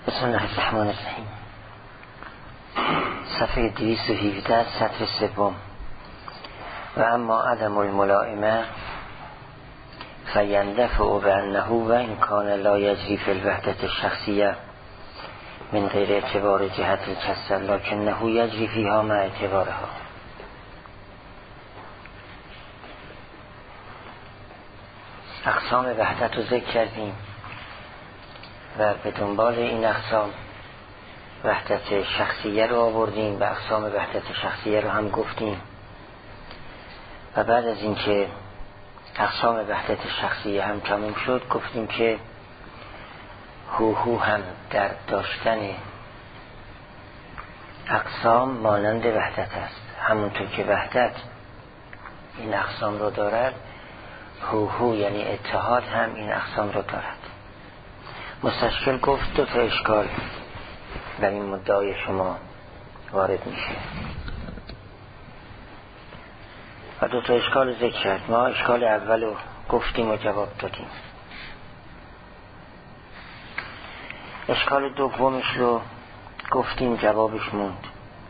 بسم الله الرحمن الرحیم. صفحه 217 سطر سوم. و اما عدم الملائمه فیندفع بانه و این کان لا یجری فی الوحدت الشخصیه من غیر اعتبار جهت الکسر لکنه یجری فیها مع اعتبارها. اقسام وحدت رو ذکر کردیم و به دنبال این اقسام وحدت شخصیه رو آوردیم و اقسام وحدت شخصیه رو هم گفتیم و بعد از اینکه اقسام وحدت شخصیه هم تموم شد گفتیم که هو هم در داشتن اقسام مانند وحدت است. همونطور که وحدت این اقسام رو دارد، هو یعنی اتحاد هم این اقسام رو دارد. مستشکل گفت دو تا اشکال در این مدعای شما وارد میشه و دو تا اشکال ذکر کرد. ما اشکال اول رو گفتیم و جواب دادیم. اشکال دومش رو گفتیم، جوابش موند.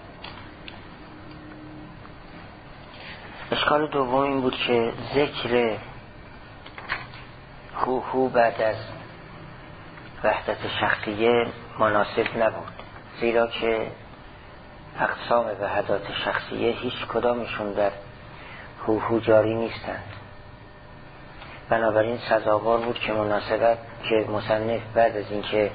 اشکال دوم این بود که ذکر هو بعد از وحدت شخصیه مناسب نبود، زیرا که اقسام وحدات شخصیه هیچ کدامشون در هو جاری نیستند. بنابراین سزاوار بود که مناسبت که مصنف بعد از اینکه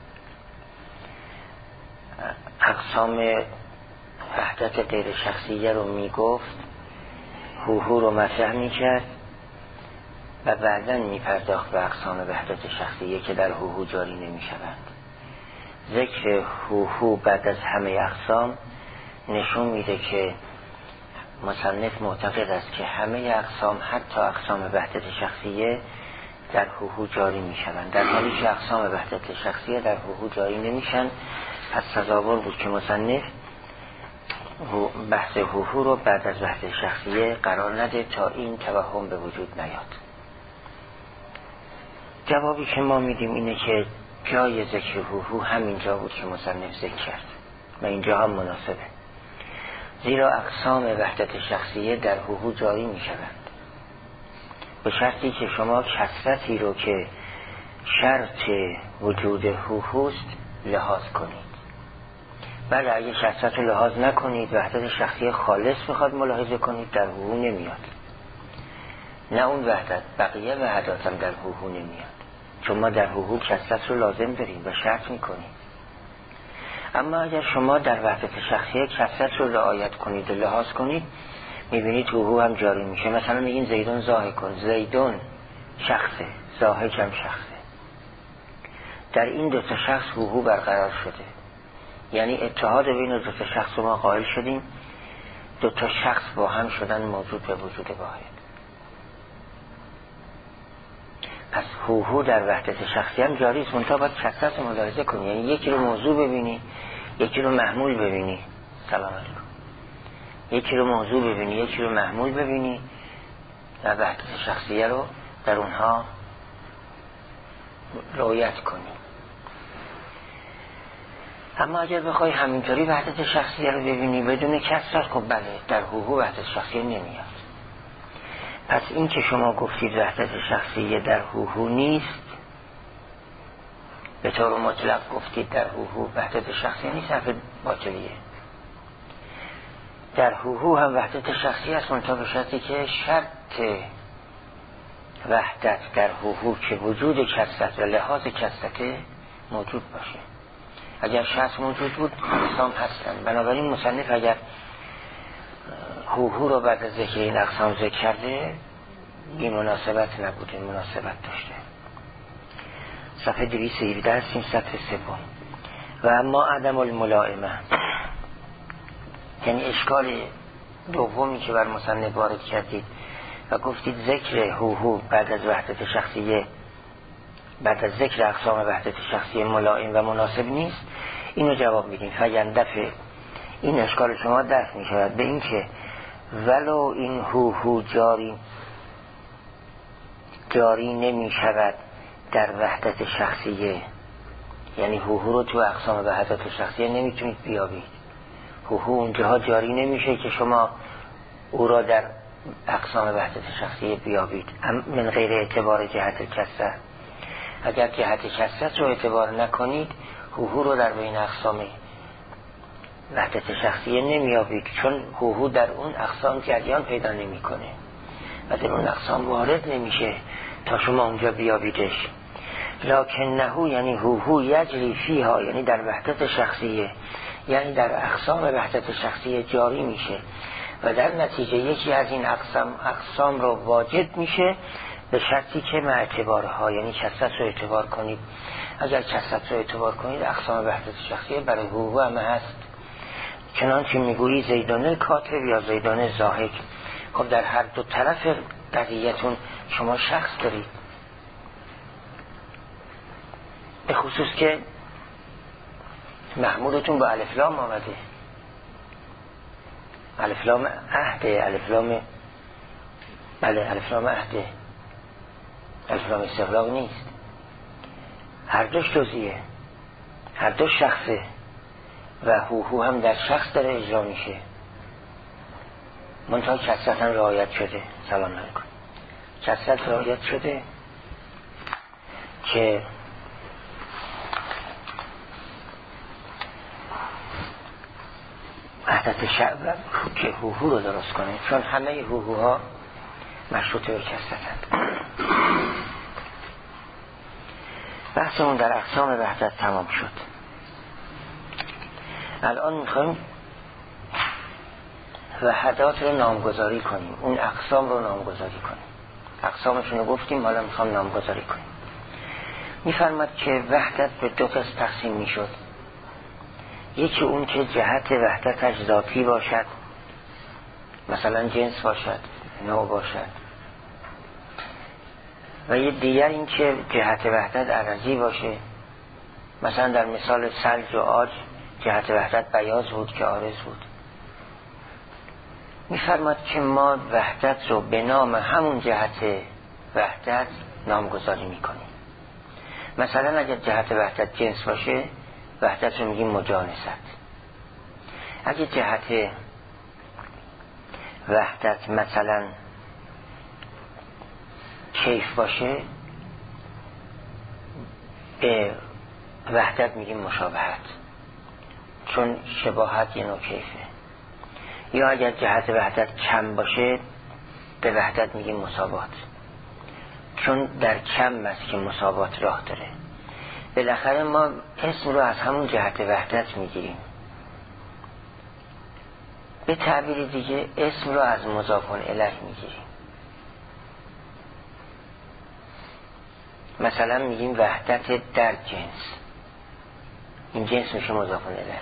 اقسام وحدت غیر شخصیه رو میگفت، هو رو مطرح میکرد و بعداً میپرداخت به اقسام وحدت شخصیه که در هو جاری نمیشوند. ذکر هو بعد از همه اقسام نشون میده که مصنف معتقد است که همه اقسام، حتی اقسام وحدت شخصیه، در هو جاری میشوند، در حالی که اقسام وحدت شخصیه در هو جاری نمیشن. پس سزاوار بود که مصنف بحث هو رو بعد از وحدت شخصیه قرار نده تا این توهم به وجود نیاد. جوابی که ما میدیم اینه که جای ذکر هو همینجا بود که مصنف ذکر کرد و اینجا هم مناسبه، زیرا اقسام وحدت شخصیه در هو جاری میشوند به شرطی که شما کثرتی رو که شرط وجود هوست لحاظ کنید. بله، اگه کثرت رو لحاظ نکنید، وحدت شخصیه خالص بخواد ملاحظه کنید، در هو نمیاد. نه اون وحدت، بقیه وحدات هم در هو نمیاد، چون ما در هو کثرت رو لازم داریم و شرط میکنیم. اما اگر شما در وحدت شخصیه کثرت رو رعایت کنید و لحاظ کنید، میبینید هو هم جاری میشه. مثلا میگین زیدون ضاحک کن، زیدون شخصه، ضاحک هم شخصه. در این دو تا شخص هو برقرار شده، یعنی اتحاد بین دو تا شخص ما قائل شدیم، دو تا شخص با هم شدن موجود به وجود واحد. پس هو در وحدت شخصی هم جاری است، منتها باید کثرت ملاحظه کنی. یعنی یکی رو موضوع ببینی، یکی رو محمول ببینی. سلام علیکم. یکی رو موضوع ببینی، یکی رو محمول ببینی و وحدت شخصیه رو در اونها رعایت کنی. اما اگر بخوای همینطوری وحدت شخصیه رو ببینی بدون کثرت، خب بله، در هو وحدت شخصیه نمیاد. پس این که شما گفتید وحدت شخصیه در هو نیست، به طور مطلق گفتید در هو وحدت شخصیه نیست، حرف باطلیه. در هو هم وحدت شخصیه است، منتها به شرطی که شرط وحدت در هو که وجود کثرت و لحاظ کثرت موجود باشه. اگر شخص موجود بود اقسام هستن. بنابراین مصنف اگر هو رو بعد از ذکر این اقسام ذکر کرده، این مناسبت نبوده، مناسبت داشته. صفحه 217 هستیم، سطر سوم. و اما عدم الملائمه، یعنی اشکال دومی که بر مصنف وارد کردید و گفتید ذکر هو بعد از وحدت شخصیه، بعد از ذکر اقسام وحدت شخصیه ملائم و مناسب نیست، اینو جواب میدیم. فیندفع، این اشکال شما دفع میشود به این که ولو این هو جاری نمی شود در وحدت شخصیه، یعنی هوهو رو تو اقسام وحدت شخصیه نمیتونید بیابید. هوهو اونجاها جاری نمیشه که شما او را در اقسام وحدت شخصیه بیابید من غیر اعتبار جهت کسر. اگر جهت کسر رو اعتبار نکنید هوهو رو در بین اقسام وحدت شخصیه نمیابید، چون هوهو در اون اقسام جریان پیدا نمیکنه و در اون اقسام وارد نمیشه تا شما اونجا بیابیدش. لکنه یعنی هوهو یجری فیها، یعنی در وحدت شخصیه، یعنی در اقسام وحدت شخصیه جاری میشه و در نتیجه یکی از این اقسام رو واجد میشه به شرطی که مع اعتبارها، یعنی کثرت رو اعتبار کنید. اگر کثرت رو اعتبار کنید اقسام وحدت شخصیه برای هوهو هم هست. چنانچه میگویی زیدانه کاتب یا زیدانه زاهد. خب در هر دو طرف قضیه‌تون شما شخص دارید، به خصوص که محمودتون با الف لام آمده، الف لام عهده، الف لام عهده، الف لام استغراق نیست. هر دوش جزئیه، هر دو شخصه و هوهو هم در شخص داره اجرا میشه. منتها کثرت هم رعایت شده. سلام علیکم. کثرت رعایت شده که وحدت شعب که هوهو رو درست کنه، چون همه هوهوها مشروط به کثرتند. بحثمون در اقسام وحدت تمام شد. الان میخوایم وحدات رو نامگذاری کنیم، اون اقسام رو نامگذاری کنیم. اقسامشون رو گفتیم، حالا میخوام نامگذاری کنیم. میفرماد که وحدت به دو قسم تقسیم میشد. یکی اون که جهت وحدتش ذاتی باشد، مثلا جنس باشد، نوع باشد، و یه دیگر این که جهت وحدت عرضی باشه. مثلا در مثال ثلج و عاج جهت وحدت بیاض بود که عارض بود. میفرماد که ما وحدت رو به نام همون جهت وحدت نامگذاری میکنیم. مثلا اگر جهت وحدت جنس باشه وحدت رو میگیم مجانست. اگر جهت وحدت مثلا کیف باشه به وحدت میگیم مشابهت، چون شباهت یه نوع کیفه. یا اگر جهت وحدت کم باشه به وحدت میگیم مساوات، چون در کم است که مساوات راه داره. بالاخره ما اسم رو از همون جهت وحدت میگیریم. به تعبیر دیگه اسم رو از مضاف الیه میگیریم. مثلا میگیم وحدت در جنس، این جنس میشه مضاف الیه.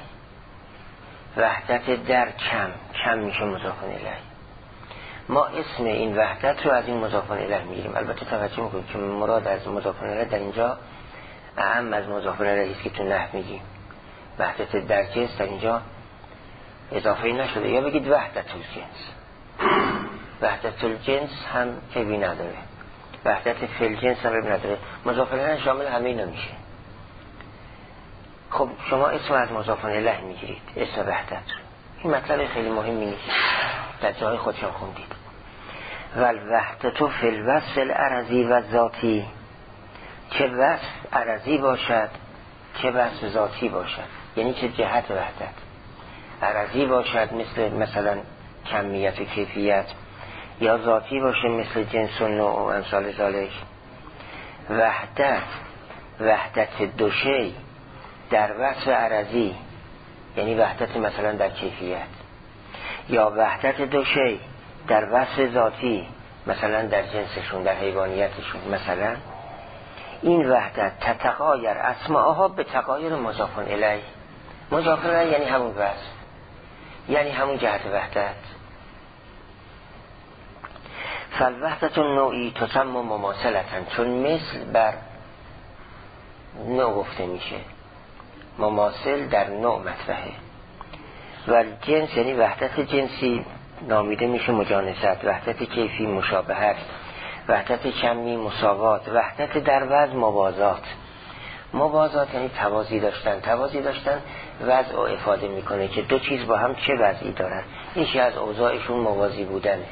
وحدت در کم میشه مضاف الیه. ما اسم این وحدت رو از این مضاف الیه میگیریم. البته توجه میکنید که مراد از مضاف الیه در اینجا اهم از مضاف الیه است که تو نحو میگیم. وحدت در جنس در اینجا اضافه نشده. یا بگید وحدت الجنس، وحدت الجنس هم عیبی نداره، وحدت فی الجنس هم عیبی نداره. مضاف الیه شامل همه اینا میشه. خب شما اسم از مضاف الیه میگیرید، اسم وحدت. این مطلب خیلی مهمی نیست، در جای خودشون خوندید. والوحدت فی الوصف العرضی و ذاتی، چه وصف عرضی باشد چه وصف ذاتی باشد، یعنی چه جهت وحدت عرضی باشد مثلا کمیت و کیفیت، یا ذاتی باشه مثل جنس و نوع و امثال ذالک. وحدت دو شی در وصف عرضی، یعنی وحدت مثلا در کیفیت، یا وحدت دو شی در وصف ذاتی، مثلا در جنسشون، در حیوانیتشون. مثلا این وحدت تتغایر اسماءها به تغایر مضاف الیه. مضاف الیه یعنی همون وصف، یعنی همون جهت وحدت. فالوحدت النوعی تسمى مماثلتن، چون مثل بر نوع گفته میشه، مماثل در نوع مطرحه. و جنس یعنی وحدت جنسی نامیده میشه مجانست، وحدت کیفی مشابهت، وحدت کمی مساوات، وحدت در وزن موازات. موازات یعنی توازی داشتن. توازی داشتن وضع و افاده میکنه که دو چیز با هم چه وضعی دارن. یکی از اوضاعشون موازی بودنه.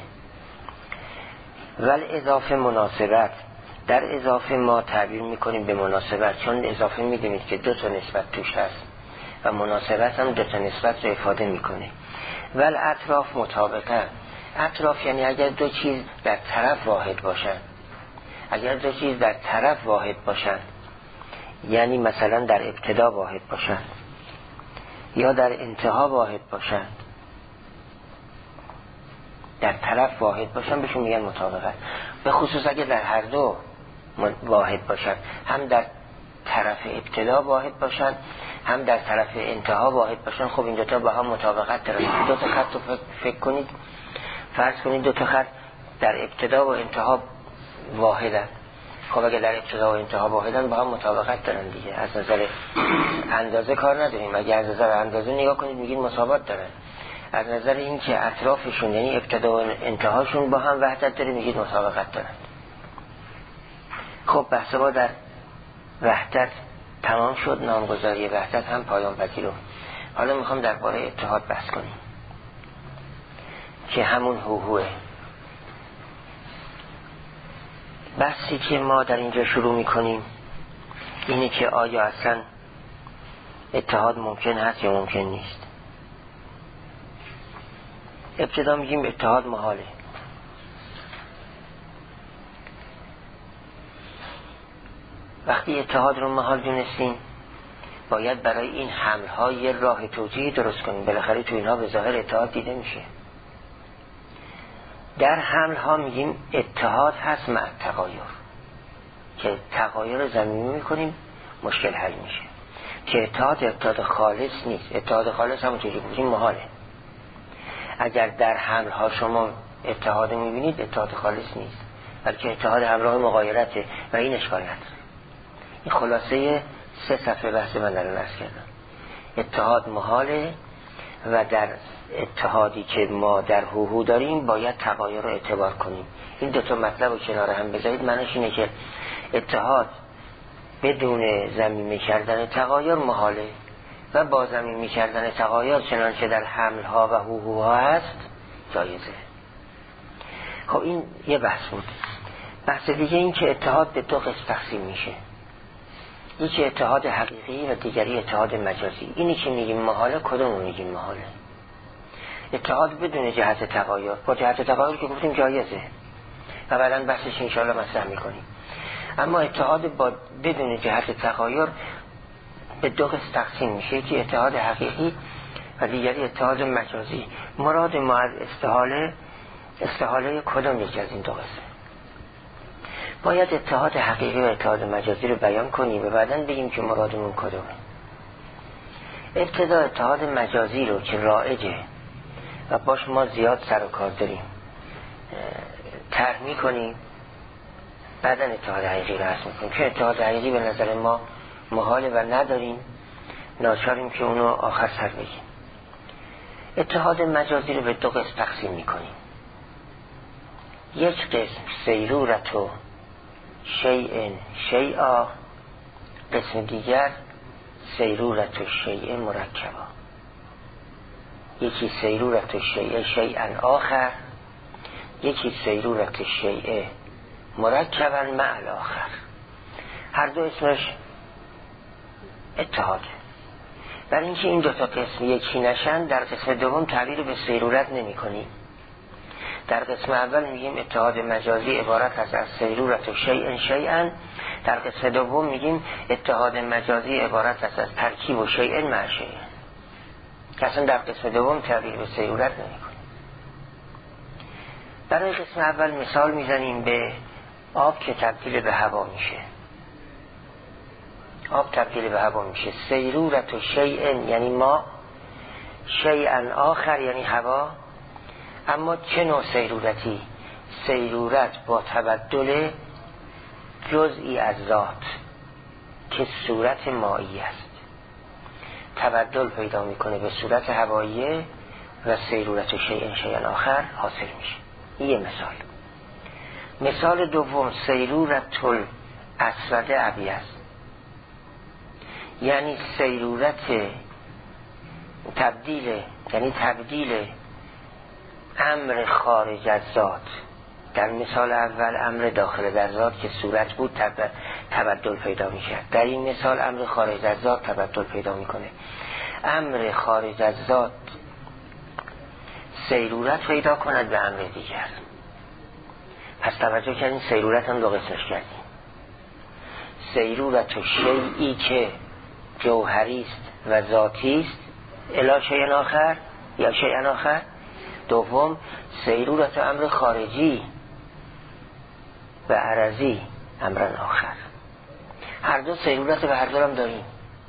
ول اضافه مناسبت، در اضافه ما تعبیر میکنیم به مناسبت، چون اضافه میدونید که دو تا نسبت توش هست و مناسبت هم دو تا نسبت رو افاده میکنه. ول اطراف مطابقه، اطراف یعنی اگر دو چیز در طرف واحد باشن، اگر دو چیز در طرف واحد باشن، یعنی مثلا در ابتدا واحد باشن یا در انتها واحد باشن، در طرف واحد باشن، بهشون میگن مطابقت. به خصوص اگر در هر دو واحد باشن، هم در طرف ابتدا واحد باشن هم در طرف انتها واحد باشن، خب این دوتا با هم مطابقت دارن. دو تا خط رو فکر کنید، فرض کنید دو تا خط در ابتدا و انتها واحدن. خب اگر در ابتدا و انتها واحدن با هم مطابقت دارن دیگه. از نظر اندازه کار نداریم، اگر از نظر اندازه نگاه کنید میگید مساوات دارن. از نظر این که اطرافشون یعنی ابتدا و انتهاشون با هم وحدت داره میگید مطابقت دارن. خب بحث ما در وحدت تمام شد، نامگذاری وحدت هم پایان پذیرفت. حالا میخوام درباره اتحاد بحث کنیم که همون هوهوه. بحثی که ما در اینجا شروع میکنیم اینه که آیا اصلا اتحاد ممکن هست یا ممکن نیست. ابتدا میگیم اتحاد محاله. وقتی اتحاد رو محال دونستیم باید برای این حمل‌ها یه راه توجیهی درست کنیم. بالاخره تو اینها به ظاهر اتحاد دیده میشه. در حمل‌ها میگیم اتحاد هست مع تغایر، که تغایر زمینی میکنیم مشکل حل میشه. که اتحاد خالص نیست. اتحاد خالص همونطوری بودیم محاله. اگر در حمل‌ها شما اتحاد میبینید اتحاد خالص نیست، بلکه اتحاد همراه مغایرته و این اشکال نداره. این خلاصه 3 صفحه بحث من در نرس کردم. اتحاد محاله و در اتحادی که ما در هوهو داریم باید تغایر رو اعتبار کنیم. این دو تا مطلب رو کنار هم بذارید. معنیش اینه که اتحاد بدون ضمیمه کردن تغایر محاله و با ضمیمه کردن تغایر چنانچه در حملها و هوهوها هست جایزه. خب این یه بحث بود. بحث دیگه این که اتحاد به 2 قسم تقسیم میشه. یکی اتحاد حقیقی و دیگری اتحاد مجازی. اینی که میگیم محاله، کدوم رو میگیم محاله؟ اتحاد بدون جهت تغایر. با جهت تغایر که گفتیم جایزه و بعداً بحثش انشاءالله مطرح میکنیم. اما اتحاد بدون جهت تغایر به 2 قسم تقسیم میشه. یکی اتحاد حقیقی و دیگری اتحاد مجازی. مراد ما از استحاله کدام یکی از این 2 قسم؟ باید اتحاد حقیقی و اتحاد مجازی رو بیان کنیم و بعداً بگیم که مرادمون کدومه. ابتدا اتحاد مجازی رو که رایجه و باش ما زیاد سر و کار داریم طرح می‌کنیم، بعداً اتحاد حقیقی رو حذف می‌کنیم. که اتحاد حقیقی به نظر ما محاله و نداریم، ناچاریم که اونو آخر سر بگیم. اتحاد مجازی رو به 2 قسم تقسیم می‌کنیم. یک قسم سیرورت و شیء شیئا، قسم دیگر سیرورت و شیء مرکبا. یکی سیرورت و شیء شیئا آخر، یکی سیرورت شیء مرکبا مع الاخر. هر دو اسمش اتحاده. برای اینکه این 2 تا قسم یکی نشن در قسم دوم تعبیر به سیرورت نمی کنیم. در قسم اول میگیم اتحاد مجازی عبارت است از سیرورت و شیئن شیئن. در قسم دوم میگیم اتحاد مجازی عبارت است از ترکیب و شیئن مع شیئن. اصلا در قسم دوم تعبیر به سیرورت نمی کنیم. برای قسم اول مثال میزنیم به آب که تبدیل به هوا میشه. آب تبدیل به هوا میشه. سیرورت و شیئن یعنی ما، شیئن آخر یعنی هوا. اما چه نوع سیرورتی؟ سیرورت با تبدل جزئی از ذات که صورت مایی است، تبدل پیدا میکنه به صورت هواییه و سیرورت شیئن شیئن آخر حاصل میشه. این یه مثال. مثال دوم سیرورت الاسود ابیض. یعنی سیرورت تبدیل، یعنی تبدیل امر خارج از ذات. در مثال اول امر داخل در ذات که صورت بود تبدل پیدا می کرد. در این مثال امر خارج از ذات تبدل پیدا می کنه. امر خارج از ذات سیرورت پیدا کند به امر دیگر. پس توجه کردین سیرورت هم دو قسمش کردیم. سیرورت و شیئی که جوهری است و ذاتی است الی شیء آخر یا شیء آخر. دوم سیرورت و امر خارجی و عرضی امر آخر. هر دو سیرورت و هر دو هم داریم.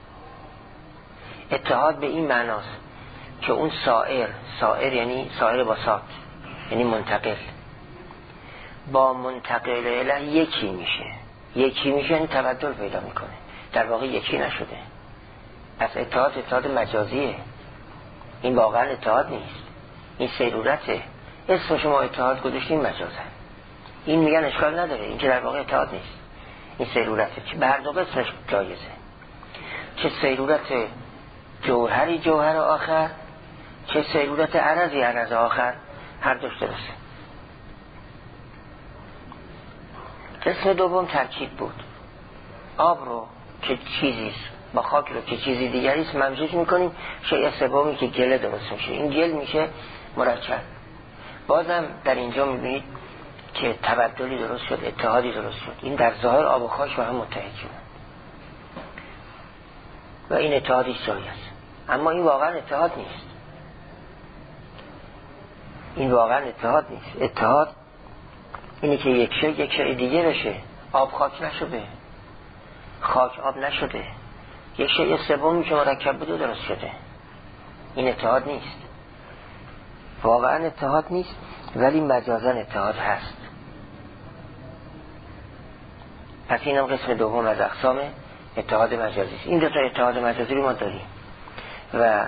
اتحاد به این معناست که اون سائر یعنی سائر با سات، یعنی منتقل، با منتقل اله یکی میشه یعنی تبدل پیدا میکنه. در واقع یکی نشده. پس اتحاد مجازیه. این واقعا اتحاد نیست، این سیرورته. اسم شما اتحاد گذاشتین مجازه، این میگن اشکال نداره، این که در واقع اتحاد نیست، این سیرورته. به هر دو قسمش جایزه، چه سیرورت جوهری جوهر آخر، چه سیرورت عرضی آخر، هر دوش درسته. قسم دوم ترکیب بود. آب رو که چیزیست با خاک رو که چیزی دیگریست ممزوج میکنیم. شیء سومی که گله درست میشه، این گل میشه مرکب. بازم در اینجا میبینید که تبدلی درست شد، اتحادی درست شد. این در ظاهر آب و خاک با هم متحد شدن و این اتحادی سایی است. اما این واقعا اتحاد نیست. اتحاد اینی که یک شیء دیگه بشه. آب خاک نشده، خاک آب نشده، یک شیء سومی که مرکب بوده درست شده. این اتحاد نیست، واقعا اتحاد نیست، ولی مجازاً اتحاد هست. پس اینم قسم دوم از اقسام اتحاد مجازی است. این دو تا اتحاد مجازی رو ما داریم و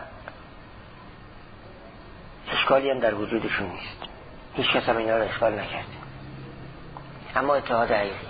اشکالی هم در وجودشون نیست، هیچ کس هم اینا رو اشکال نکرده. اما اتحاد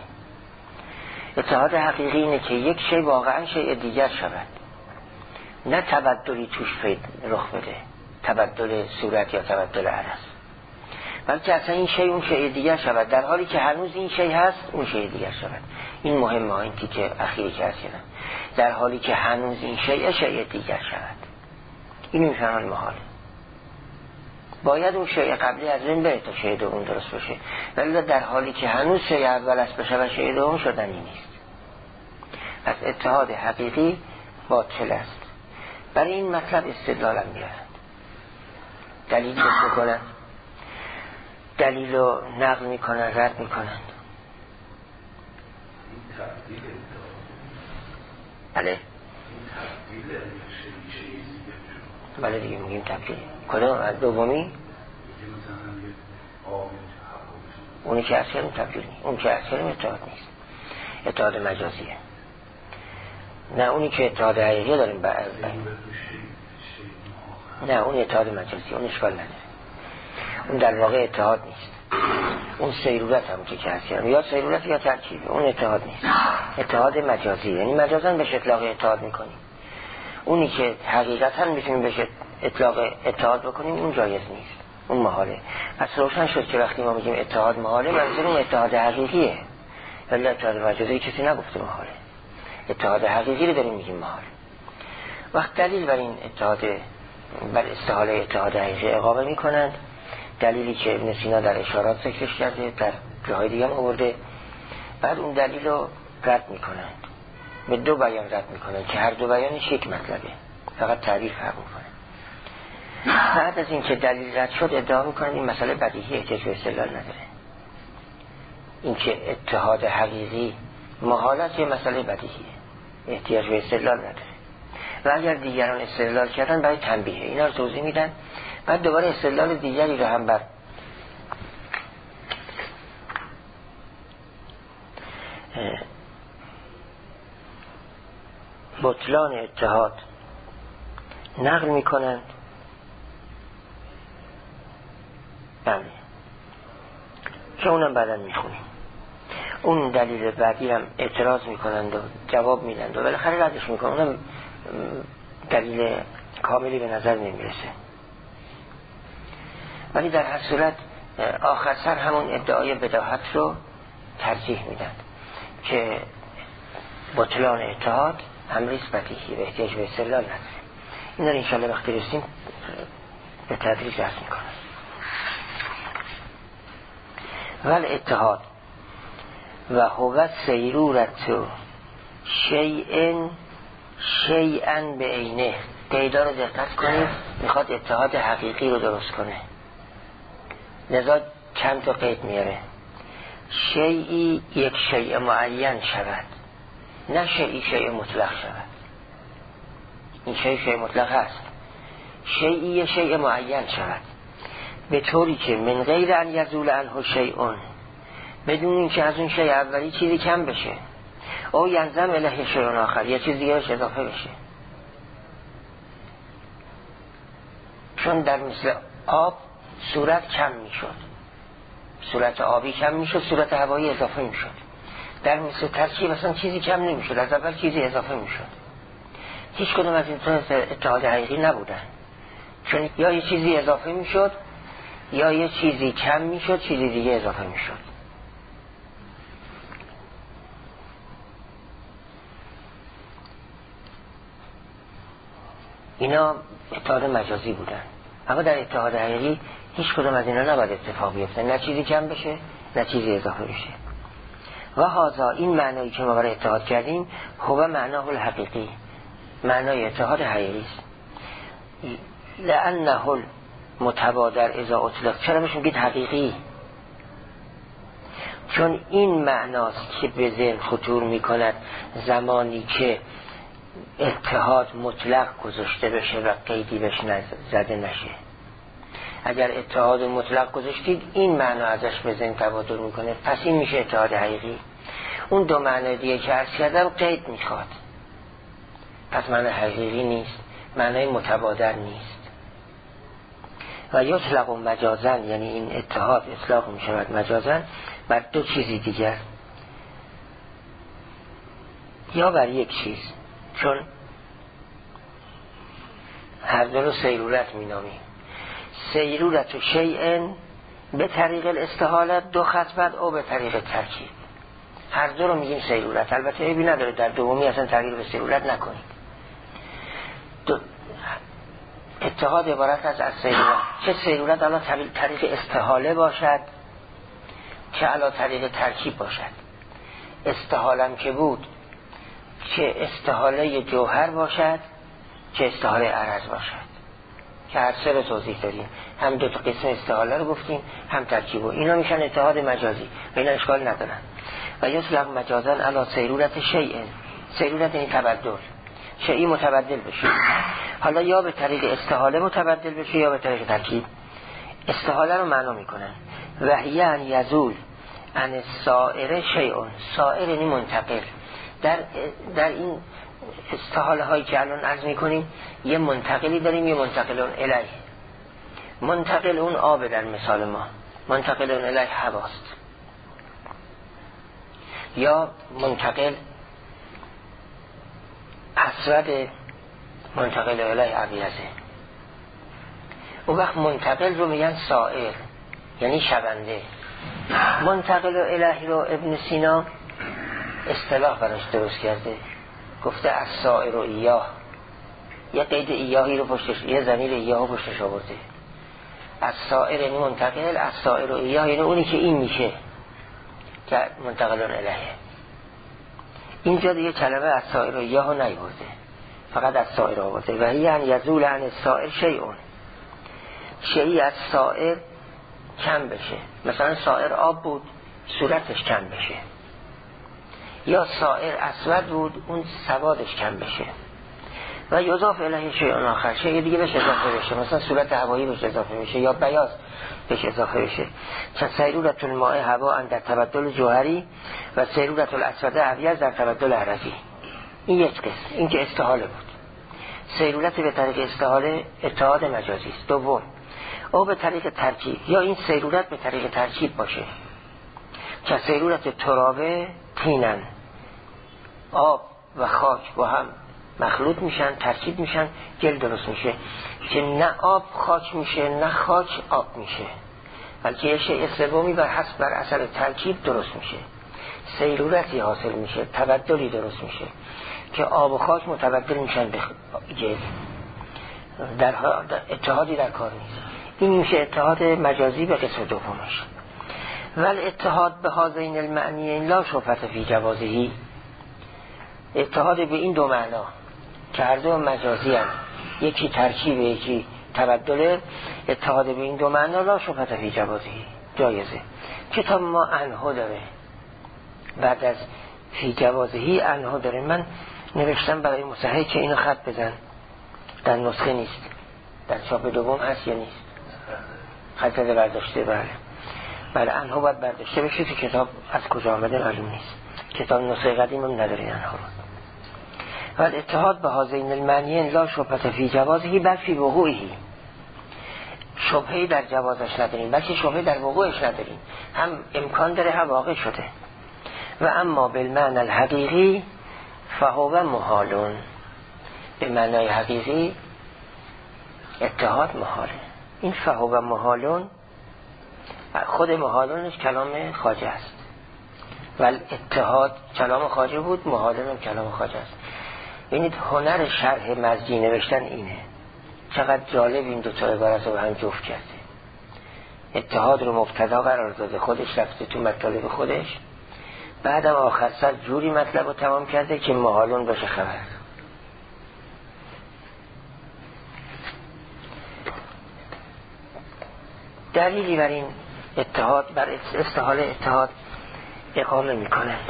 حقیقی اینه که یک شی واقعا شیء دیگر شود، نه تبدلی توش رخ بده، تبدل صورت یا تبدل عرض، بلکه اصلا این شی اون شیء دیگر شود، در حالی که هنوز این شی هست اون شیء دیگر شود. این مهمه، این تیکه اخیری که هست، در حالی که هنوز این شیء دیگر شود. این میفهمن محاله. باید اون شیء قبلی از این بره تا شیء دوم درست بشه، ولی در حالی که هنوز شیء اول است بشه و شیء دوم شدنی نیست. پس اتحاد حقیقی باطل است. برای این مطلب استدلالم میارند، دلیل میکنند، دلیل رو نقل میکنند، رد میکنند. بله دیگه میگیم تبدیل. کدام دومی؟ اونی که اصلا تبدیل نیست، اون که اصلا اتحاد نیست، اتحاد مجازیه. نه اونی که اتحاد حقیقی داریم نه اون اتحاد مجازی، اون اشکال نداره، اون در واقع اتحاد نیست. اون سیرورت هم که هستیم، یا سیرورت یا ترکیب، اون اتحاد نیست، اتحاد مجازی، یعنی مجازاً بهش اطلاق اتحاد میکنیم. اونی که حقیقتاً میتونیم بهش اطلاق اتحاد بکنیم اون جایز نیست، اون محاله. پس روشن شد که وقتی ما میگیم اتحاد محاله منظورم اتحاد حقیقیه، ولی اتحاد مجازی کسی نگفته محاله. اتحاد حقیقی رو داریم میگیم محاله. وقت دلیل بر این اتحاد، بر استحاله اتحاد حقیقی اقامه میکنند، دلیلی که ابن سینا در اشارات ذکرش کرده، در جاهای دیگه هم آورده. بعد اون دلیل رو رد میکنند، به دو بیان رد میکنند که هر دو بیانش یک مطلبه، فقط تعریف فرق میکنه. بعد از این که دلیل رد شد ادعا میکنند این مسئله بدیهی، احتیاج به استدلال نداره. این که اتحاد حقیقی محالت یه مسئله بدیهیه، احتیاج به استدلال نداره. و اگر دیگران استدلال کردن برای تنبیه اینا رو توضیح میدن، بعد دوباره استدلال دیگری رو هم بر بطلان اتحاد نقل میکنند. بله که اونم بعداً میخونیم. اون دلیل بعدی هم اعتراض میکنند و جواب میدند و بالاخره ردش میکنند. اونم دلیل کاملی به نظر نمیرسه. ولی در هر صورت آخر سر همون ادعای بداهت رو ترجیح میدن که بطلان اتحاد امریست بدیهی و احتیاج به استدلال نداره. این رو انشاءالله وقتی رسیم به تدریج درس میکنم. ول اتحاد و هو سیرورت شیئا به عینه. قیدا رو دقت کنید، میخواد اتحاد حقیقی رو درست کنه، لذا چند تا قید میاره. شیئی یک شیء معین شود، نه شیئی شیء مطلق شود. این شیء مطلق هست. شیئی شیء معین شود به طوری که من غیر ان یزول عنه شیء، بدون اینکه از اون شیء اولی چیزی کم بشه، او ینضم الیه شیء آخر، یا چیز دیگه اضافه بشه. چون در مثل آب صورت کم میشد، صورت آبی کم میشد، صورت هوایی اضافه میشد. در مثل ترکیب اصلا چیزی کم نمیشد، از اول چیزی اضافه میشد. هیچ کدوم از این اتحاد حقیقی نبودن، چون یا یه چیزی اضافه میشد یا یه چیزی کم میشد، چیزی دیگه اضافه میشد. اینا اتحاد مجازی بودن. اما در اتحاد حقیقی هیچ کدوم از اینا نباید اتفاق بیفته، نه چیزی کم بشه نه چیزی اضافه بشه. و هذا، این معنایی که ما برای اتحاد کردیم، هو معناه الحقیقی، معنای اتحاد حقیقی است. لانه المتبادر اذا اطلق. چرا بهش میگید حقیقی؟ چون این معناست که به ذهن خطور میکند زمانی که اتحاد مطلق گذاشته بشه و قیدی بهش زده نشه. اگر اتحاد مطلق گذاشتید این معنا ازش به ذهن تبادر میکنه، پس این میشه اتحاد حقیقی. اون دو معنی دیگه که عرض کردم قید میخواد، پس معنی حقیقی نیست، معنی متبادر نیست. و یطلق مجازن، یعنی این اتحاد اطلاق میشود مجازن بر دو چیزی دیگر، یا بر یک چیز، چون هر دو رو سیرورت مینامیم. سیرورت و شیئن به طریق الاستحالت دو خطبت او به طریق ترکیب، هر دو رو میگیم سیرورت. البته عیبی نداره در دومی اصلا تغییر به سیرورت نکنید. اتحاد عبارت از سیرورت، چه سیرورت علا طریق استحاله باشد چه علا طریق ترکیب باشد. استحالم که بود، چه استحاله جوهر باشد چه استحاله عرض باشد، که هر سه رو توضیح داریم. هم دو تا قسم استحاله رو گفتیم، هم ترکیب، و اینا میشن اتحاد مجازی و اینا اشکال ندارن. و یطلق مجازن علی سیرورت شیء، سیرورت این تبدل، شیئی متبدل بشه، حالا یا به طریق استحاله متبدل بشه یا به طریق ترکیب. استحاله رو معنا میکنن و هی ان یزول ان سائر شیء، سائر یعنی منتقل. در این استحاله هایی که الان عرض میکنیم یه منتقلی داریم، یه منتقلون الیه. منتقل اون آب در مثال ما، منتقلون الیه هواست، یا منتقل اسود، منتقل الیه ابیضه. اون وقت منتقل رو میگن سائر، یعنی شونده. منتقل الیه رو ابن سینا اصطلاح براش درست کرده، گفته از سائر و ایاه، یه قید ایاهی رو پشتش، یه ضمیر ایاه رو پشتش آورده. از سائر یعنی منتقل، از سائر و ایاه یعنی اونی که این میشه که منتقلون الیه. اینجا دیگه کلمه از سائر و ایاه رو نیورده، فقط از سائر آورده. و هی ان یزول عن السائر شیء، شیئی از سائر کم بشه. مثلا سائر آب بود، صورتش کم بشه، یا سائر اسود بود، اون سوادش کم بشه. و یضاف الیه شیء آخر، شیء دیگه بهش اضافه بشه، مثلا صورت هوایی بهش اضافه بشه یا بیاض بهش اضافه بشه. چون سیرورت الماء هوا در تبدل جوهری و سیرورت الاسود ابیض در تبدل عرضی. این یک قسم، این که استحاله بود. سیرورت به طریق استحاله اتحاد مجازی است. دوم، او به طریق ترکیب، یا این سیرورت به طریق ترکیب باشه. که سیرورت ترابه تینن، آب و خاک با هم مخلوط میشن، ترکیب میشن، گل درست میشه که نه آب خاک میشه نه خاک آب میشه، بلکه یه شیء سومی بر اثر ترکیب درست میشه، سیرورتی حاصل میشه، تبدلی درست میشه که آب و خاک متبدل میشن به گل. در اتحادی در کار نیست. این میشه اتحاد مجازی به قسم دومش. ول اتحاد به هذین المعنیین لا شبهة فی جوازه، اتحاد به این دو معنا که هر دو مجازی هم، یکی ترکیب یکی تبدله، اتحاد به این دو معنا لا شبهة فی جوازه، جایزه. کتاب ما عنه داره، بعد از فی جوازه عنه داره. من نوشتم برای مصحح که اینو خط بزن، در نسخه نیست، در چاپ دوم هست یا نیست، خط زده برداشته. بله عنه باید برداشته بشه تو کتاب، از کجا آمده معلوم نیست، کتاب نسخه قدیم هم نداره عنه رو. ولی اتحاد به هذین المعنیین لا شبهة فی جوازه بل فی وقوعه، شبهه‌ای در جوازش نداریم بلکه شبهه در وقوعش نداریم، هم امکان داره هم واقع شده. و اما بالمعنى الحقیقی فهو محالون، به معنای حقیقی اتحاد محاله. این فهو محالون، خود محالونش کلام خواجه است، ولی اتحاد کلام خواجه بود، محالون هم کلام خواجه است. ببینید هنر شرح مزجی نوشتن اینه، چقدر جالب این دوتا عبارت رو به هم جفت کرده. اتحاد رو مبتدا قرار داده، خودش رفته تو مطالب خودش، بعدم آخر سر جوری مطلب رو تمام کرده که محالون باشه خبر. دلیلی بر این اتحاد، بر استحال اتحاد اقامه میکنند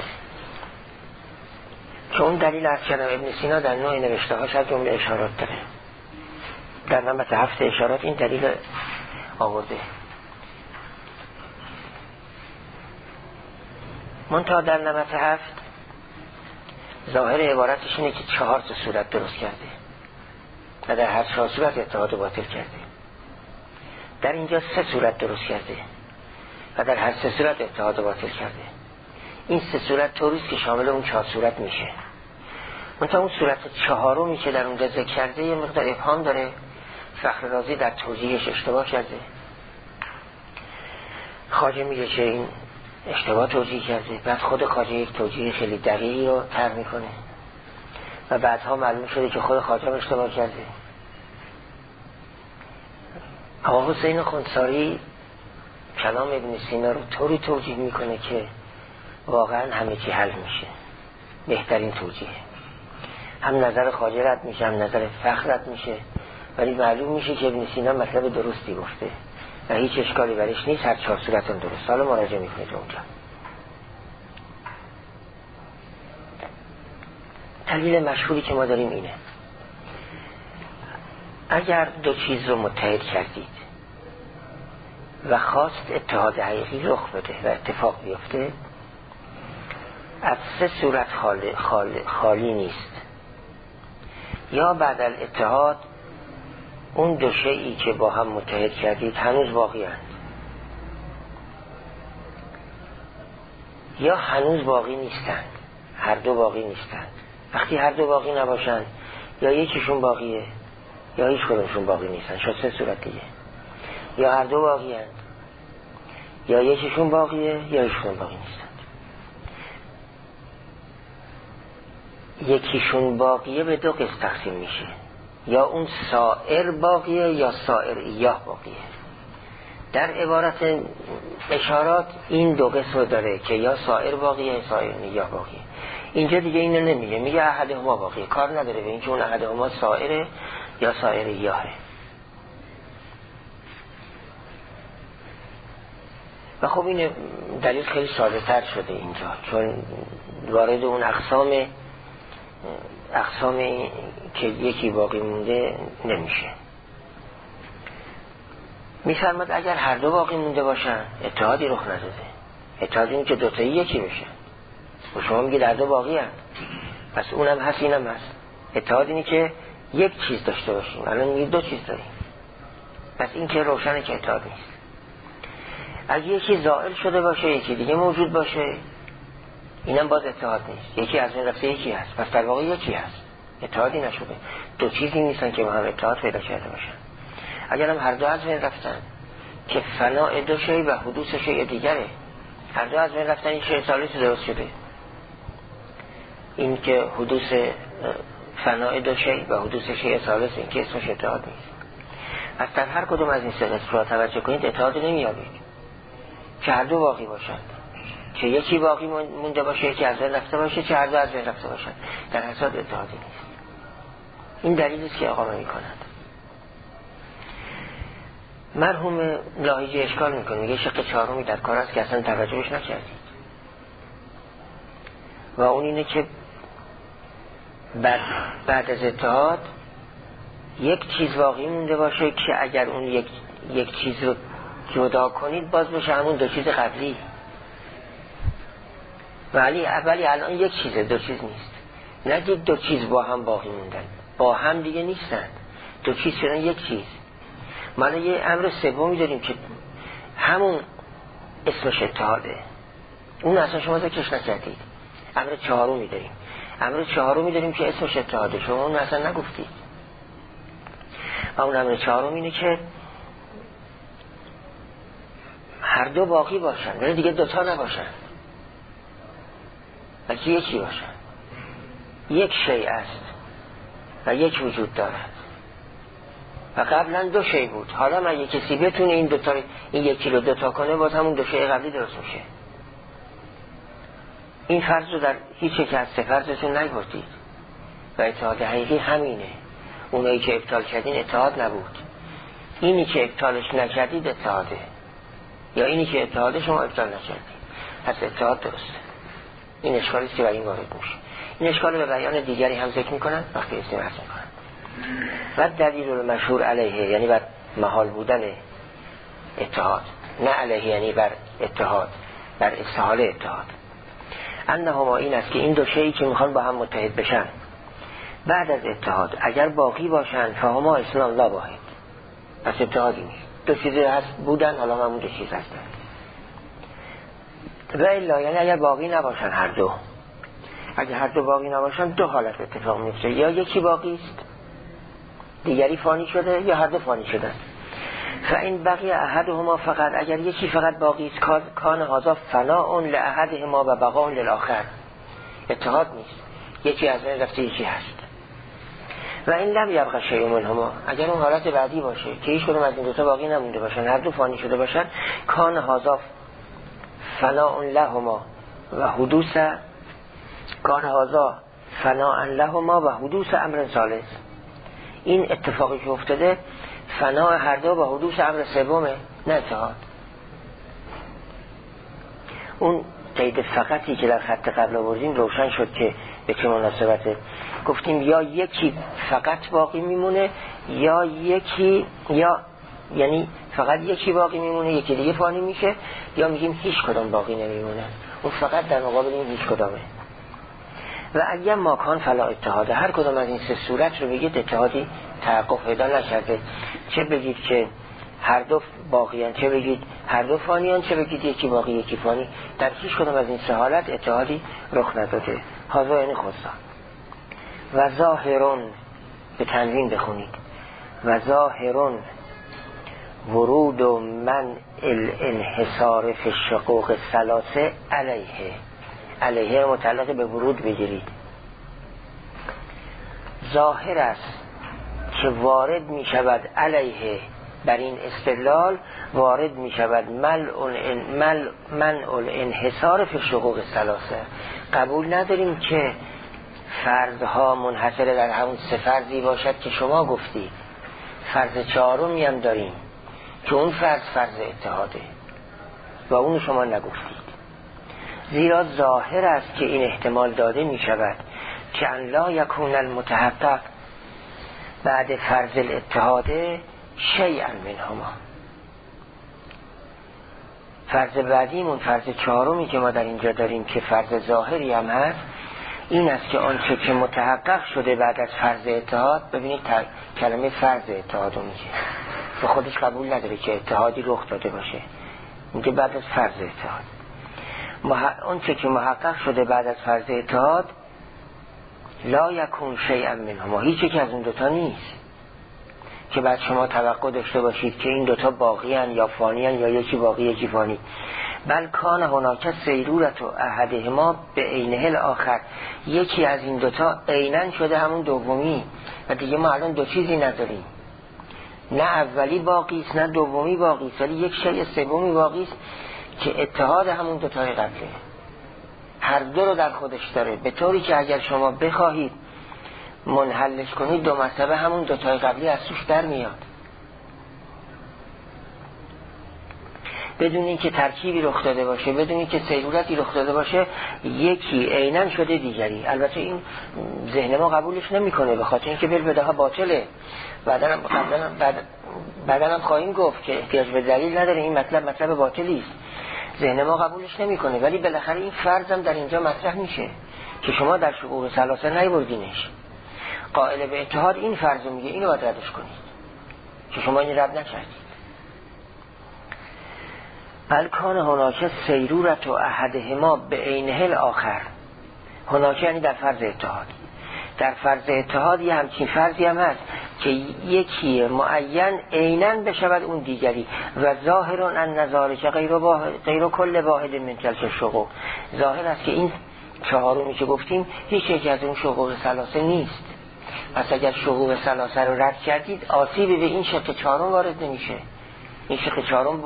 که اون دلیل از کلام ابن سینا در نوع نوشته هاش از جمله اشارات داره. در نمط 7 اشارات این دلیل آورده. منتها در نمط 7 ظاهر عبارتش اینه که 4 صورت درست کرده و در هر 4 صورت اتحاد باطل کرده. در اینجا 3 صورت درست کرده و در هر 3 صورت اتحاد باطل کرده. این 3 صورت طوریست که شامل اون 4 صورت میشه. منتها اون صورت 4می که در اونجا ذکر کرده یه مقدار ابهام داره. فخر رازی در توضیحش اشتباه کرده. خواجه میگه که این اشتباه توجیه کرده، بعد خود خواجه یک توجیه خیلی دقیقی رو طرح میکنه و بعدها معلوم شده که خود خواجه اشتباه کرده. آقا حسین خنثاری کلام ابن سینا رو طوری توجیه میکنه که واقعا همه چی حل میشه، بهترین توجیه. هم نظر خواجه رد میشه، هم نظر فخر رد میشه، ولی معلوم میشه که ابن سینا مطلب درستی گفته و هیچ اشکالی برش نیست، هر 4 صورت هم درست. حالا مراجعه میکنید اونجا. دلیل مشهوری که ما داریم اینه، اگر دو چیز رو متحد کردید و خواست اتحاد حقیقی رخ بده و اتفاق بیفته، از 3 صورت خالی نیست. یا بعد الاتحاد اون دو شیئی که با هم متحد کردید هنوز باقی هستند، یا هنوز باقی نیستند، هر دو باقی نیستند. وقتی هر دو باقی نباشند، یا یکیشون باقیه یا هیچ کدومشون باقی نیستن. شد 3 صورت دیگه، یا هر دو باقی هستند، یا یکیشون باقیه یا هیچ کدوم باقی نیستند. یکیشون باقیه به 2 قسم تقسیم میشه، یا اون سائر باقیه یا سائر ایاه باقیه. در عبارت اشارات این 2 قسم داره که یا سائر باقیه یا سائر ایاه باقیه. اینجا دیگه اینو نمیگه، میگه احدهما باقیه، کار نداره به این که اون احدهما سائره یا سائر ایاهه. و خب این دلیل خیلی ساده تر شده اینجا، چون وارد اون اقسام که یکی باقی مونده نمیشه. میفرماد اگر هر دو باقی مونده باشن اتحادی رخ نداده. اتحادی اینه که دوتایی یکی بشن و شما میگید هر دو باقی هست، پس اونم هست اینم هست. اتحاد اینه که یک چیز داشته باشیم، الان میگید 2 چیز داریم، پس این که روشنه که اتحاد نیست. اگه یکی زائل شده باشه یکی دیگه موجود باشه، اینم باز اتحاد نیست. یکی از این رفته یکی هست، پس در واقع یکی هست، اتحادی نشده. دو چیزی نیستن که با هم اتحاد پیدا کرده باشن. اگر هم هر دو از این رفتن که فناء دو شی و حدوث شی دیگره، هر دو از این رفتن این شی ثالث درست شده. این که حدوث فناء دو شی و حدوث شی ثالث، این که اسمش اتحاد نیست. پس در هر کدوم از این سه قسمت توجه کنید اتحاد نمیابید. که هر دو باقی باشند، که یکی باقی مونده باشه یکی از بین رفته باشه، که هر دو از بین رفته باشن، در حساب اتحادی نیست. این دلیلی است که اقامه میکنند. مرحوم لاهیجی اشکال میکنه، میگه شق چهارمی در کار است که اصلا توجهش نکردید و اون اینه که بعد از اتحاد یک چیز باقی مونده باشه که اگر اون یک چیز رو جدا کنید باز بشه همون دو چیز قبلی. ولی الان یک چیزه، دو چیز نیست. نگید دو چیز با هم باقی موندن، با هم دیگه نیستن، دو چیز شدن یک چیز. ما یه امر سومی داریم که همون اسمش اتحاده، اون اصلا شما ذکرش نکردید. امر چهارمی داریم، امر چهارمی داریم که اسمش اتحاده، شما اون اصلا نگفتید. و اون امر چهارم اینه که هر دو باقی باشن ولی دیگه دوتا نباشن، بلکه یکی باشن. یک شیء است و یک وجود دارد و قبلا دو شیء بود. حالا من یک کسی بتونه این یکی رو دوتا کنه، باز همون دو شیء قبلی درست میشه. این فرض رو در هیچ یک از سه فرضتون نگفتید و اتحاد حقیقی همینه. اونایی که ابطال کردین اتحاد نبود، اینی که ابطالش نکردید اتحاده، یا اینی که اتحاده شما ابطال نکردید، پس اتحاد درسته. این اشکالی است که برای این وارد میشه. این اشکال به بیان دیگری هم ذکر میکنن وقتی استماع میکنن. و دلیل مشهور علیه یعنی بر محال بودن اتحاد، نه علیه یعنی بر اتحاد، بر استحال اتحاد. انهما این است که این دو شیئی که میخوان با هم متحد بشن بعد از اتحاد اگر باقی باشن فهما اسلام لا واحد، پس اتحادی نیست. دو چیزی هست بودن، حالا همون دو چیز هستن. و الا یعنی اگر باقی نباشن هر دو، اگر هر دو باقی نباشن دو حالت اتفاق میفته، یا یکی باقی است دیگری فانی شده، یا هر دو فانی شدن. فاین بقی احدهما فقط، اگر یکی فقط باقی است کان هذا فناء لاحدهما و بقاء للاخر، اتحاد نیست، یکی از بین رفته یکی هست. و این لم یبقى شیء منهما، اگر اون حالت بعدی باشه که هیچ کدوم از این دو تا باقی نمونده باشن، هر دو فانی شده باشن، کان هذا فناء لهما و حدوث کان هذا فناء لهما و حدوث امر ثالث. این اتفاقی که افتاده فناء هر دو و حدوث امر سومه، نه اتحاد. اون قید فقطی که در خط قبل آوردیم روشن شد که به چه مناسبته. گفتیم یا یکی فقط باقی میمونه، یا یکی، یا یعنی فقط یکی باقی میمونه یکی دیگه فانی میشه، یا میگیم هیچ کدام باقی نمیمونه. اون فقط در مقابل این هیچ کدامه. و اگر ماکان فلا اتحاد، هر کدام از این سه صورت رو بگید اتحادی تحقق پیدا نکرده. چه بگید که هر دو باقیان، چه بگید هر دو فانیان، چه بگید یکی باقی یکی فانی، در هیچ کدام از این سه حالت اتحادی رخ نداده. هذا یعنی خصا. و ظاهرون، به تنوین بخونید، و ظاهرون ورود و من الانحصار فی الشقوق الثلاثه علیه متعلق به ورود بگیرید. ظاهر است که وارد می شود علیه، بر این استدلال وارد می شود منع الانحصار فی الشقوق الثلاثه. قبول نداریم که فرضها منحصر در همون سه فرضی باشد که شما گفتید. فرض چهارمی هم داریم که اون فرض اتحاده و اون شما نگفتید. زیرا ظاهر است که این احتمال داده می شود که ان لا یکون المتحقق بعد فرض الاتحاده شیئا منهما. فرض بعدیمون، فرض چهارمی که ما در اینجا داریم که فرض ظاهری هم هست، این است که آنچه که متحقق شده بعد از فرض اتحاد، ببینید کلمه فرض اتحاد رو میگه، به خودش قبول نداره که اتحادی رخ داده باشه. میگه بعد از فرض اتحاد اون چه که محقق شده بعد از فرض اتحاد لا یکون شیئا منهما، هیچ یک از اون دوتا نیست که بعد شما توقع داشته باشید که این دوتا باقیان یا فانیان یا یکی باقی یکی فانی. بل کان هناک سیرورت و احدهما به عینه الاخر، یکی از این دوتا عیناً شده همون دومی و دیگه ما الان دو چیزی نداریم، نه اولی باقی است نه دومی باقی است، ولی یک شیء سومی باقی است که اتحاد همون دوتای قبله، هر دو رو در خودش داره، به طوری که اگر شما بخواهید منحلش کنید دو مرتبه همون دوتای قبلی از توش در میاد بدون اینکه ترکیبی رخ داده باشه، بدون اینکه سیرورتی رخ داده باشه، یکی عیناً شده دیگری. البته این ذهن ما قبولش نمیکنه به خاطر اینکه بالبداهه باطله. بعداً هم خواهیم گفت که احتیاج به دلیل نداره، این مطلب باطلی است، ذهن ما قبولش نمیکنه، ولی بالاخره این فرض هم در اینجا مطرح میشه که شما در شقوق ثلاثه نیاوردینش. قائل به اتحاد این فرض میگه اینو باید ردش کنید که شما این رد نکردید. بل کان هناک سیرورت و احدهما به عینه الاخر، هناک یعنی در فرض اتحاد. در فرض اتحاد یه همچین فرضی هم هست که یکی معین عیناً بشود اون دیگری و ظاهرون ان نظاره که غیر کل واحد من تلک شقوق، ظاهر است که این چهارمی که گفتیم هیچ یک از اون شقوق ثلاثه نیست. پس اگر شقوق ثلاثه رو رد کردید آسیبی به این شق چهارم وارد نمیشه. این شق چهارم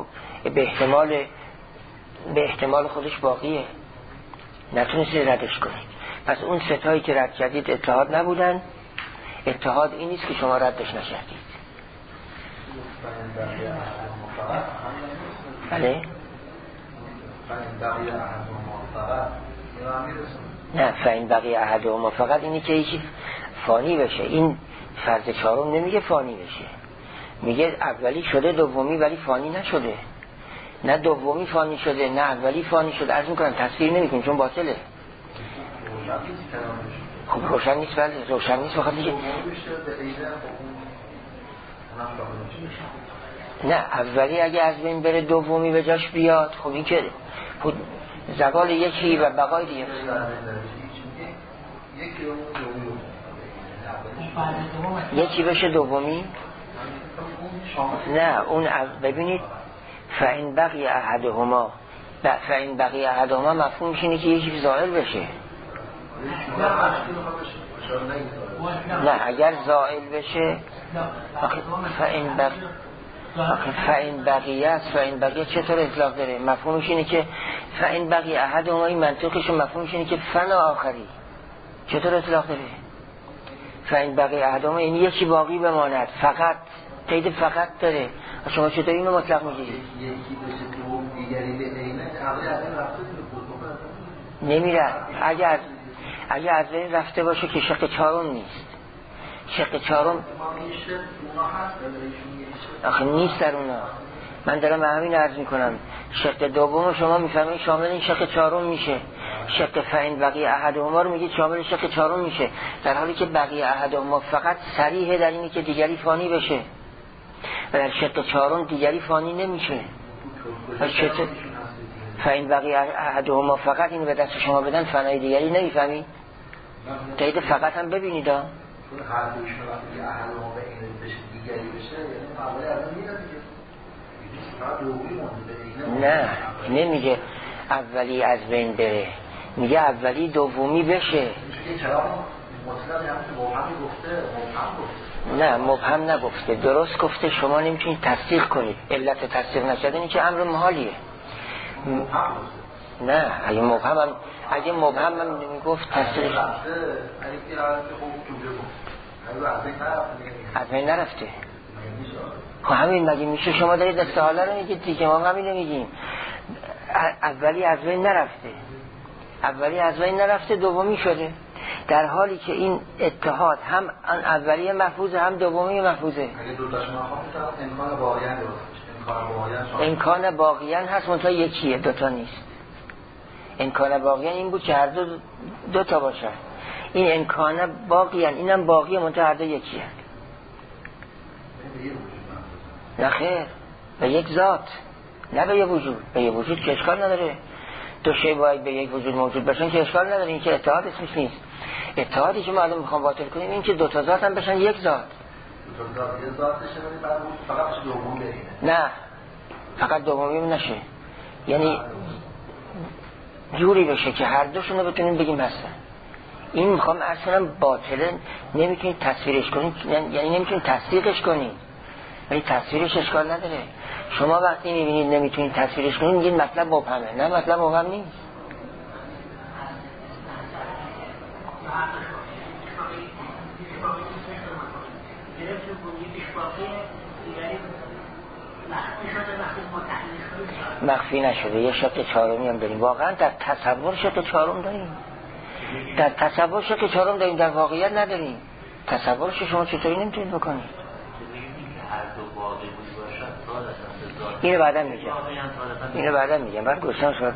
به احتمال خودش باقیه، نتونستید ردش کنید. پس اون ستایی که رد کردید اتحاد نبودن. اتحاد این نیست که شما ردش نکردید. بله؟ نه، فاین بقی احدهما فقط اینی که یکی فانی بشه. این فرض چهارم نمیگه فانی بشه، میگه اولی شده دومی ولی فانی نشده، نه دومی فانی شده نه اولی فانی شده. عرض میکنم تصویر نمیکنیم چون باطله. خب روشن نیست، ولی روشن نیست بخاطر اینکه نه اولی اگه از بین بره دومی به جاش بیاد، خب این که زوال یکی و بقای دیگه. یکی بشه دومی؟ نه اون ببینید فاین بقی احدهما، فاین بقی احدهما مفهومش اینه که یکی زائل بشه. نه اگر زائل بشه فاین بقیه است. فاین بقیه چطور اطلاق داره؟ مفهومش اینه که فاین بقی احدهما، این منطقش مفهومش اینه که فنا آخری. چطور اطلاق داره؟ فاین بقی احدهما یعنی یکی باقی بماند، فقط قید فقط داره. شما چطور اینو مطلق میگیرید؟ نمیره. اگر از این رفته باشه که شق چهارم نیست. شق چهارم آخه نیست در اونا. من دارم همین عرض میکنم. شق دوم شما میفهمید شامل این شق چهارم میشه. شق فاین بقی احدهما رو میگید شامل شق چهارم میشه، در حالی که بقی احدهما فقط صریحه در اینی که دیگری فانی بشه و در شق چهارم دیگری فانی نمیشه. فاین بقی احدهما فقط اینو به دست شما بدن، فنای دیگری نمیفهمید. قید فقط هم ببینید ها. نه نمیگه اولی از بین بره، میگه اولی دومی بشه. نه مبهم نگفته، درست گفته. شما نمیتونید تصدیق کنید. علت تصدیق نشدنی که امر محالیه. نه اگه مبهم هم نمیگفت تصدیق از بین نرفته. خب همین مگه میشه شما دارید استحاله رو میگید دیگه، ما همین رو میگیم. اولی از بین نرفته دومی شده، در حالی که این اتحاد هم اولی محفوظه هم دومی محفوظه. امکان باقیان هست منتها یکیه، دوتا نیست. امکان باقیان این بود که هر دو تا باشه. این امکان باقیان اینم باقیه منتها هر دو یکیه. نه خیر، به یک ذات نه به یه وجود. به یه وجود که اشکال نداره، دو شی باید به یک وجود موجود باشن که اشکال نداره، این که اتحاد اسمش نیست. اتحادی که ما الان میخوام باطل کنیم این که دو تا ذات هم بشن یک ذات. دو تا ذات یه ذات بشه ولی فقط دوم برینه. نه فقط دومی نشه، یعنی جوری بشه که هر دوشون رو بتونیم بگیم هستن. این میخوام اصلا باطله، نمیتونید تصویرش کنید، یعنی نمیتونید تصدیقش کنید، ولی تصویرش اشکال نداره. شما وقتی میبینید نمیتونید تصویرش کنید میگید مطلب مبهمه. نه مطلب مبهم نیست. مخفی نشده. یه شکل چهارمی هم داریم، واقعا در تصور شکل چهارم داریم، در تصور شکل چهارم داریم، در واقعیت نداریم. تصورش شما چطوری نمیتونید بکنید؟ اینو بعدا میگم بعد گوشتم شما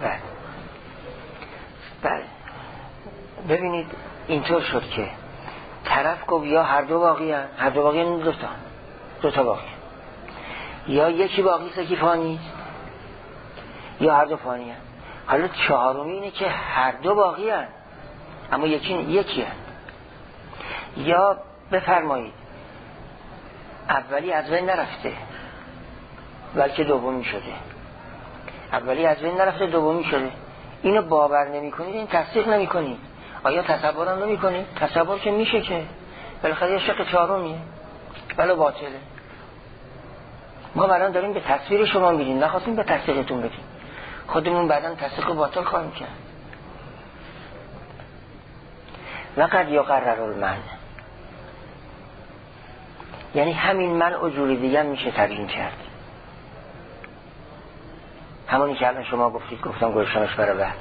بعد ببینید اینطور شد که طرف گفت یا هر دو واقعی هست، هر دو واقعی هست، دو تا واقعی، یا یکی واقعی است یکی فانی است، یا هر دو فانی هست. حالا چهارمی اینه که هر دو واقعی هست اما یکی هست. یا بفرمایید اولی از بین نرفته بلکه دومی شده، اولی از بین نرفته دومی شده. اینو باور نمی کنید، این تصدیق نمی کنید. آیا تصور هم نمی کنید؟ تصور که میشه که بالاخره یه شق چهارمیه ولی باطله. ما الان داریم به تصویر شما میدیم، نخواستیم به تصدیقتون بدیم، خودمون بعداً تصدیق باطل خواهیم کرد. وقد یقرر المنع، یعنی همین منع و جوری دیگه میشه تبیین کرد. همونی که الان شما گفتم گوشتمش برای بعد.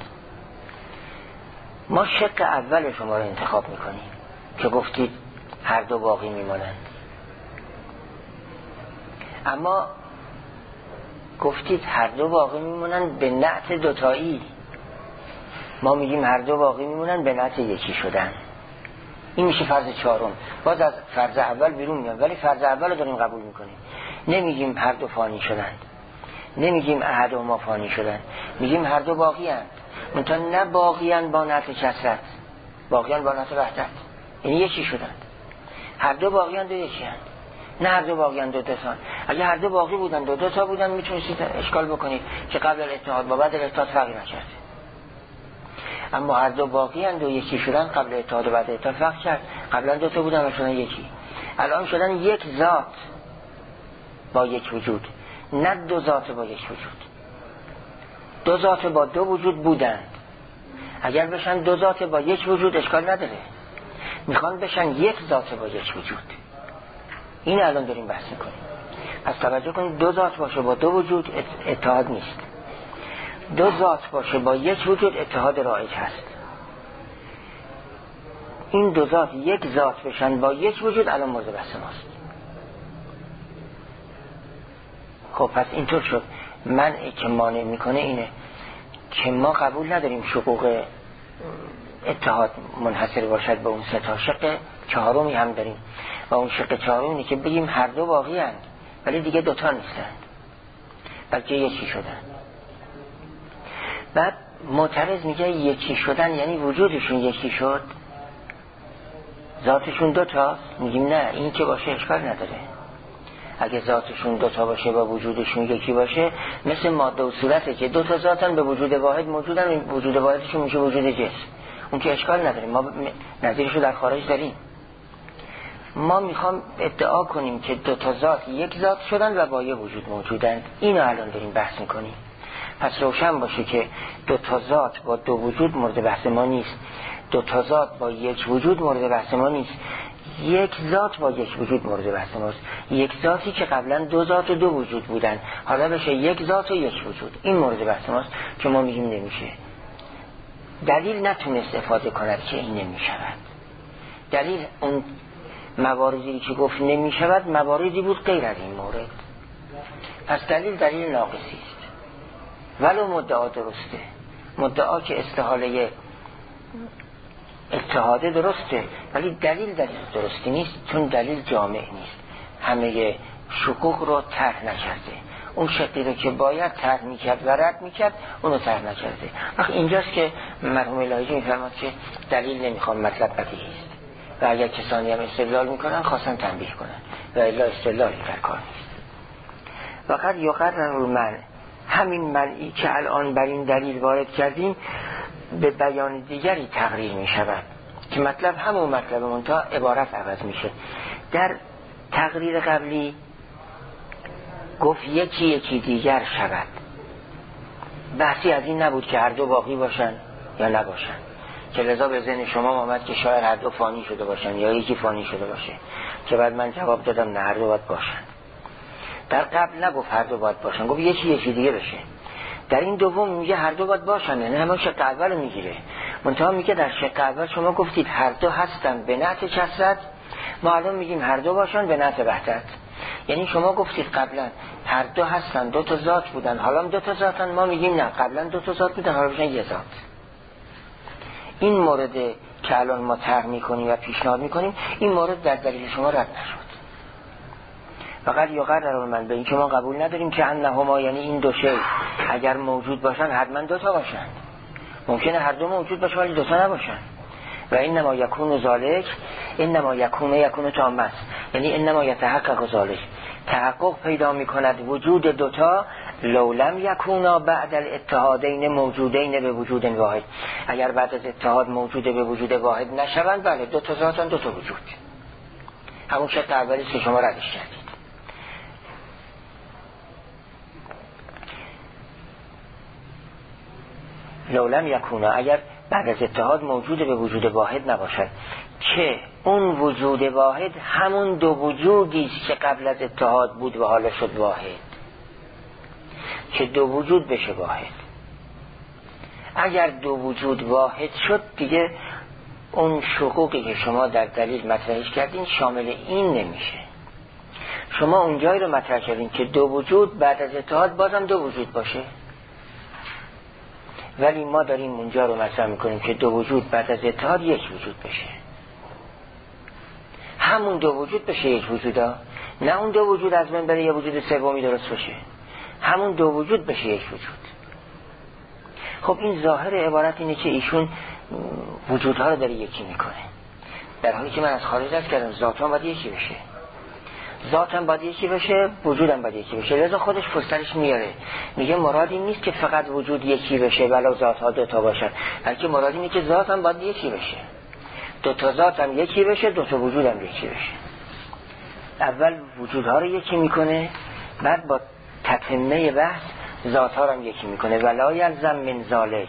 ما شق اول شما رو انتخاب میکنیم که گفتید هر دو باقی میمونند، اما گفتید هر دو باقی میمونند به نعت دوتایی. ما میگیم هر دو باقی میمونند به نعت یکی شدن. این میشه فرض چهارم. باز از فرض اول بیرون میاد، ولی فرض اول رو داریم قبول میکنیم. نمیگیم هر دو فانی شدند، نمیگیم احدهما فانی شدند، میگیم هر دو باقی اند. منتها نه باقی اند با نعت کثرت، باقی اند با نعت وحدت، یعنی یکی شدند. هر دو باقی اند و یکی اند، نه هر دو باقی اند دو تاشن. اگه هر دو باقی بودند دو تا بودند میتونید اشکال بکنید که قبل الاتحاد با بعد الاتحاد فرقی نکرد. اما هر دو باقی اند و یکی شدن، قبل اتحاد و بعد اتحاد فرق کرد. قبلا دو تا بودن و شدن یکی، الان شدن یک ذات با یک وجود، نه دو ذات با یک وجود. دو ذات با دو وجود بودند، اگر بشن دو ذات با یک وجود اشکال نداره. میخوان بشن یک ذات با یک وجود. این الان داریم بحث میکنیم. پس توجه کنید، دو ذات باشه با دو وجود اتحاد نیست، دو ذات باشه با یک وجود اتحاد رایج هست. این دو ذات یک ذات بشن با یک وجود الان مورد بحث ماست. خب پس اینطور شد. منعی که مانع میکنه اینه که ما قبول نداریم شقوق اتحاد منحصر باشد به اون سه تا. شق چهارمی هم داریم و اون شق چهارمی که بگیم هر دو باقی اند ولی دیگه دوتا نیستند بلکه یکی شدن. بعد معترض میگه یکی شدن یعنی وجودشون یکی شد، ذاتشون دوتاست. میگیم نه، این که باشه اشکال نداره. اگه ذاتشون دوتا باشه با وجودشون یکی باشه، مثل ماده و صورته که دوتا ذاتن به وجود واحد موجودن، وجود واحدشون میشه وجود جسم. اون که اشکال نداره، ما نظیرشو در خارج داریم. ما میخوام ادعا کنیم که دوتا ذات یک ذات شدن و با یه وجود موجودن. اینو الان داریم بحث میکنیم. پس روشن باشه که دوتا ذات با دو وجود مورد بحث ما نیست، دوتا ذات با یک وجود مورد بحث ما نیست، یک ذات با یک وجود مورد بحث ماست. یک ذاتی که قبلا دو ذات و دو وجود بودن حالا بشه یک ذات و یک وجود. این مورد بحث ماست که ما میگیم نمیشه. دلیل نتونست افاده کند که این نمیشود. دلیل اون مواردی که گفت نمیشود مواردی بود غیر از این مورد. پس دلیل ناقصی است. ولو مدعا درسته، مدعا که استحاله اتحاده درسته، ولی دلیل درستی نیست، چون دلیل جامع نیست، همه شکوک رو طرح نکرده. اون شقی رو که باید طرح میکرد و رد میکرد اونو طرح نکرده. وقتی اینجاست که مرحوم الهی میفرماد که دلیل نمیخوام، مطلب بدیهی است و اگر کسانی هم استدلال میکنن خواستن تنبیه کنن و الا استدلالی در کار نیست. وقت یقرر المنع، همین منعی که الان بر این دلیل وارد کردیم به بیان دیگری تقریر میشود که مطلب همون مطلب منتها عبارت عوض میشه. در تقریر قبلی گفت یکی دیگر شود، بحثی از این نبود که هر دو باقی باشن یا نباشن، که لذا به ذهن شما آمد که شاید هر دو فانی شده باشن یا یکی فانی شده باشه، که بعد من جواب دادم نه هر دو باید باشن. در قبل نگفت هر دو باید باشن، گفت یکی دیگه بشه. در این دوم میگه هر دو باید باشن، نه همون شق اول رو میگیره. منتها میگه در شق اول شما گفتید هر دو هستن به نعت کثرت، ما الان میگیم هر دو باشن به نعت وحدت. یعنی شما گفتید قبلا هر دو هستن، دو تا ذات بودن، حالا دو تا ذاتن، ما میگیم نه قبلا دو تا ذات بودن حالا بشن یه ذات. این مورد که الان ما طرح میکنیم و پیشنهاد میکنیم، این مورد در دلیل شما رد نشد. فقط یقرر من به این که ما قبول نداریم که انهما، یعنی این دو شی اگر موجود باشن حتما دو تا باشن. ممکنه هر دو موجود باشه ولی دو تا نباشن. و انما یکون ذالک، انما یکون تام است، یعنی انما یتحقق ذالک، تحقق پیدا میکند وجود دوتا لو لم یکونا بعد الاتحادین موجودین به وجود واحد. اگر بعد از اتحاد موجود به وجود واحد نشوند، بله دو تا ذاتن دو تا وجود. همون شرط اولی که شما ردش کردید. لو لم یکونا، اگر بعد از اتحاد موجود به وجود واحد نباشد، که اون وجود واحد همون دو وجودی است که قبل از اتحاد بود و حالا شد واحد، که دو وجود بشه واحد. اگر دو وجود واحد شد دیگه اون شقوقی که شما در دلیل مطرحش کردین شامل این نمیشه. شما اونجایی رو مطرح کردین که دو وجود بعد از اتحاد بازم دو وجود باشه، ولی ما داریم اونجا رو مطرح میکنیم که دو وجود بعد از اتحاد یک وجود بشه. همون دو وجود بشه یک وجودا، نه اون دو وجود از بین بره یه وجود سومی درست بشه. همون دو وجود بشه یک وجود. خب این ظاهر عبارت اینه که ایشون وجودها رو داره یکی میکنه، در حالی که من از خارج از کردم ذاتان باید یکی بشه، ذاتم باید یکی بشه، وجودم باید یکی بشه. لذا خودش پشترش میاره، میگه مراد این نیست که فقط وجود یکی بشه ولو ذاتها دوتا باشن، بلکه مراد اینه که ذاتم باید یکی بشه، دوتا ذاتم یکی بشه، دوتا وجودم یکی بشه. اول وجودها رو یکی میکنه، بعد با تتمه بحث ذاتها رو هم یکی میکنه. ولا یلزم من ذالک.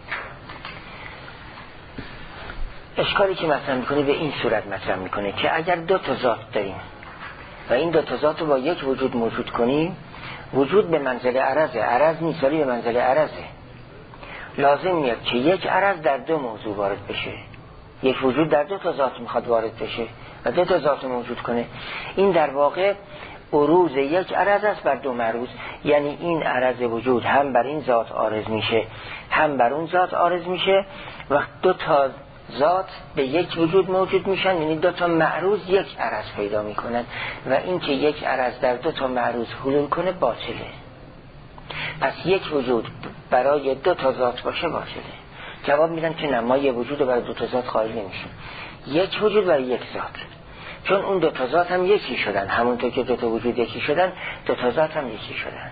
اشکالی که مطرح میکنه به این صورت مطرح میکنه که اگر دو تا ذات داریم و این دو تا ذات رو با یک وجود موجود کنیم، وجود به منزله عرضه، عرض نیست ولی به منزله عرضه. لازم میاد که یک عرض در دو موضوع وارد بشه، یک وجود در دو تا ذات میخواد وارد بشه و دو تا ذات موجود کنه. این در واقع عروض یک عرض است بر دو معروض، یعنی این عرض وجود هم بر این ذات عارض میشه هم بر اون ذات عارض میشه و دو تا ذات به یک وجود موجود میشن، یعنی دو تا معروض یک عرض پیدا میکنن و این که یک عرض در دو تا معروض حلول کنه باطله. پس یک وجود برای دو تا ذات باشه باطله. جواب میدن که نه، ما یک وجود برای دو تا ذات قائل نمیشیم، یک وجود برای یک ذات، چون اون دو تا ذات هم یکی شدن، همونطور که دو تا وجود یکی شدن دو تا ذات هم یکی شدن.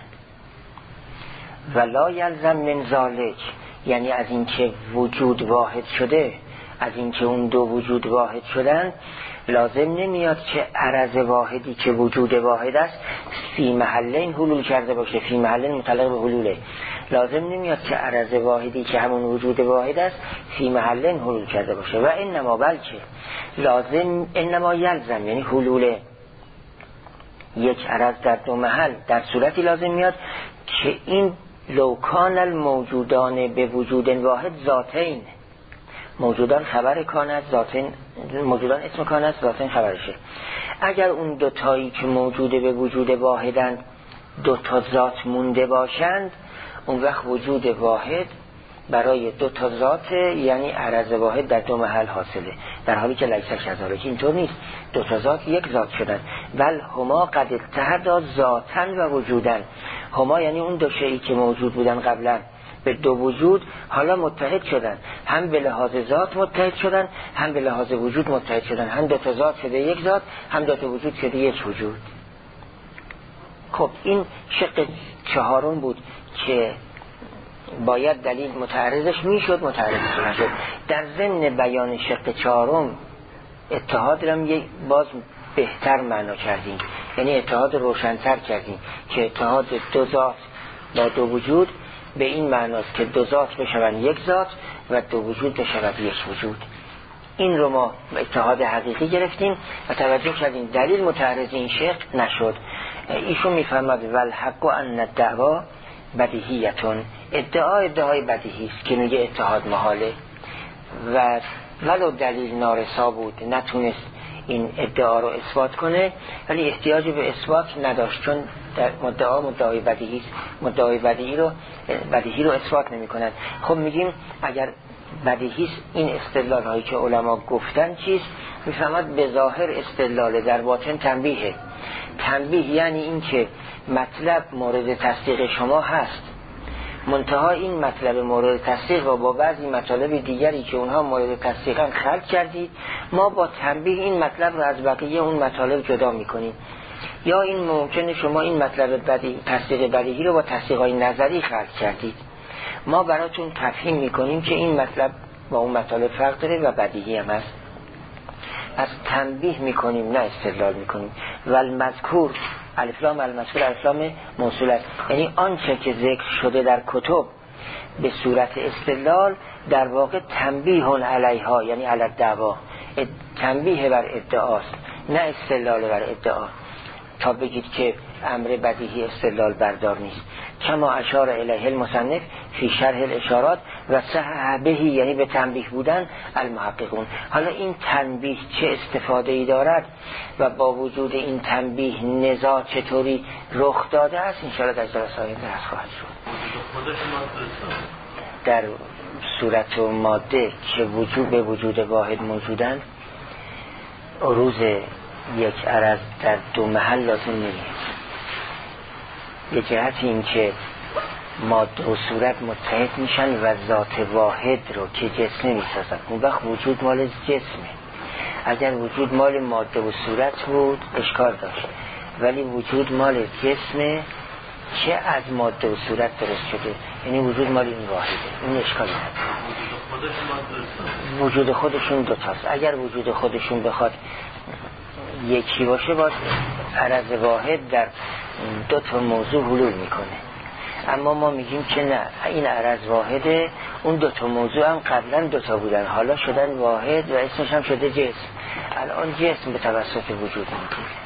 ولا یلزم من ذالک، یعنی از اینکه وجود واحد شده، از اینکه اون دو وجود واحد شدن، لازم نمیاد که عرض واحدی که وجود واحد است فی محلین حلول کرده باشه. فی محلین متعلق به حلوله. لازم نمیاد که عرض واحدی که همون وجود واحد است فی محلین حلول کرده باشه. و انما، بلکه لازم، انما یلزم یعنی حلوله یک عرض در دو محل در صورتی لازم میاد که این لوکان الموجودان به وجود واحد ذاتین، موجودان خبر کانت، ذاتین موجودان اسم کانت، ذاتین خبرشه. اگر اون دوتایی که موجوده به وجود واحدن دو تا ذات مونده باشند، اون وقت وجود واحد برای دو تا ذات یعنی عرض واحد در دو محل حاصله، در حالی که لیس کذالک اینطور نیست. دو تا ذات یک ذات شدن. بل هما قد اتحدا ذاتن و وجودن، هما یعنی اون دو شیئی که موجود بودن قبلا به دو وجود حالا متحد شدن، هم به لحاظ ذات متحد شدن، هم به لحاظ وجود متحد شدن، هم دو تا ذات شده یک ذات، هم دو تا وجود شده یک وجود. خب این شق چهارم بود که باید دلیل متعرضش میشد، متعرضش نشد. در ضمن بیان شق چهارم اتحاد رو یک باز بهتر معنا کردیم، یعنی اتحاد روشن‌تر کردیم که اتحاد دو ذات با دو وجود به این معناست که دو ذات بشوند یک ذات و دو وجود بشود یک وجود. این رو ما اتحاد حقیقی گرفتیم و توجه کردیم دلیل متعرض این شق نشد. ایشون میفرماد والحق ان الدعوا بدیهیتون، ادعای بدیهی است که میگه اتحاد محاله و ولو دلیل نارسا بود نتونست این ادعا رو اثبات کنه، ولی احتیاج به اثبات نداشت چون در مدعای بدیهی است، مدعای بدیهی رو اثبات نمی کنند. خب میگیم اگر بدیهی است این استدلال هایی که علما گفتن چیست؟ میفهمد به ظاهر استدلال، در باطن تنبیه. تنبیه یعنی این که مطلب مورد تصدیق شما هست، منتها این مطلب مورد تصدیق و با بعضی مطالب دیگری که اونها مورد تصدیقن خلق کردید، ما با تنبیه این مطلب رو از بقیه اون مطالب جدا میکنیم. یا این ممکنه شما این مطلب تصدیق بدیهی رو با تصدیق‌های نظری خلق کردید، ما براتون تفهیم میکنیم که این مطلب با اون مطالب فرق داره و بدیهی هم هست. از تنبیه میکنیم نه استدلال میکنیم. و المذکور الف لام المذکور الف لام موصول است، یعنی آنچه که ذکر شده در کتب به صورت استدلال در واقع تنبیه علیها، یعنی علی الدعوا، تنبیه بر ادعاست نه استدلال بر ادعا، تا بگید که امر بدیهی استدلال بردار نیست. کما اشار الیه المصنف فی شرح الاشارات و صحح بهی، یعنی به تنبیه بودن المحققون. حالا این تنبیه چه استفاده ای دارد و با وجود این تنبیه نزاع چطوری رخ داده است انشاءالله در جلسه آینده درس خواهد شد. در صورت و ماده که وجود به وجود واحد موجودند، عروض یک عرض در دو محل لازم نیست. یه جهت این که ماده و صورت متحد میشن و ذات واحد رو که جسم میسازن، اون وقت وجود مال جسمه. اگر وجود مال ماده و صورت بود اشکال داشت، ولی وجود مال جسمه چه از ماده و صورت درست شده، یعنی وجود مال این واحده، این اشکال نداره. وجود خودشون دوتاست. اگر وجود خودشون بخواد یکی باشه باید عرض واحد در دو تا موضوع حلول میکنه، اما ما میگیم که نه، این عرض واحده، اون دو تا موضوع هم قبلا دو تا بودن، حالا شدن واحد و اسمش هم شده جسم. الان جسم به توسط وجود میگیره.